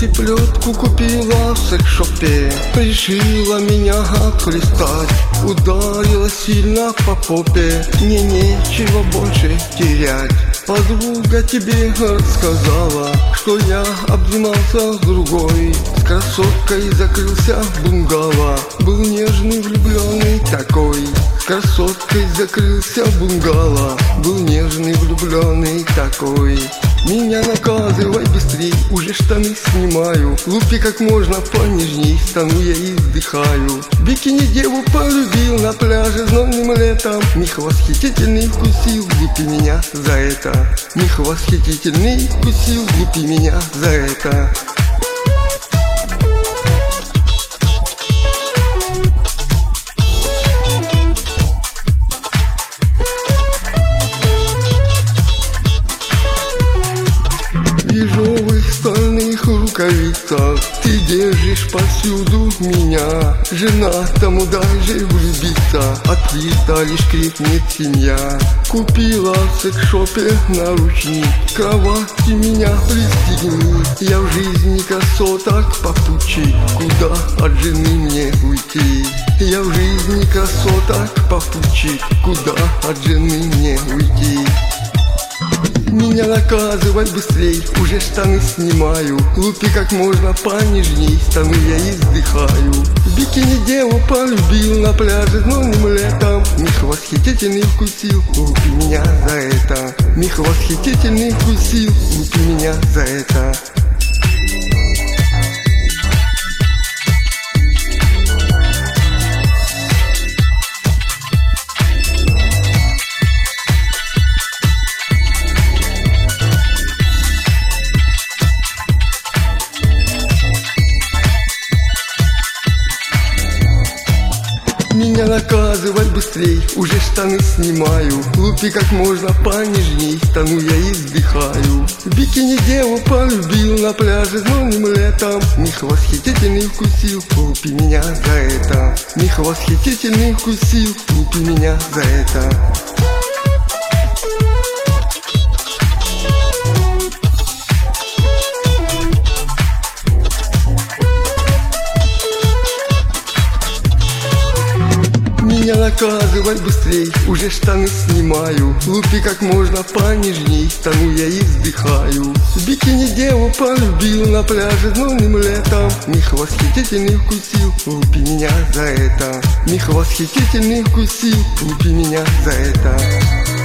Ты плетку купила в секс-шопе, решила меня хлестать, ударила сильно по попе, мне нечего больше терять. Подруга тебе рассказала, что я обнимался с другой, с красоткой закрылся в бунгало, был нежный влюбленный такой. С красоткой закрылся в бунгало, был нежный влюбленный такой. Меня наказывай быстрей, уже штаны снимаю, лупи как можно понежней, стану я и вздыхаю. Бикини деву полюбил на пляже знойным летом, миг восхитительный вкусил, лупи меня за это. Миг восхитительный вкусил, лупи меня за это. В ежовых стальных рукавицах ты держишь повсюду меня. Женатому даже влюбиться, отвита лишь крикнет семья. Купила в секс-шопе наручник, к кровати меня пристегни. Я в жизни красоток попутчик, куда от жены мне уйти? Я в жизни красоток попутчик, куда от жены мне уйти? Меня наказывай быстрей, уже штаны снимаю, лупи как можно понежней, стану я и вздыхаю. В бикини деву полюбил на пляже знойным летом, миг восхитительный вкусил, лупи меня за это. Миг восхитительный вкусил, лупи меня за это. Меня наказывай быстрей, уже штаны снимаю, лупи как можно понежней, стану я и вздыхаю. В бикини деву полюбил на пляже знойным летом, миг восхитительный вкусил, лупи меня за это. Миг восхитительный вкусил, лупи меня за это. Меня наказывай быстрей, уже штаны снимаю, лупи как можно понежней, стану я и вздыхаю. В бикини деву полюбил на пляже знойным летом, миг восхитительный вкусил, лупи меня за это. Миг восхитительный вкусил, лупи меня за это.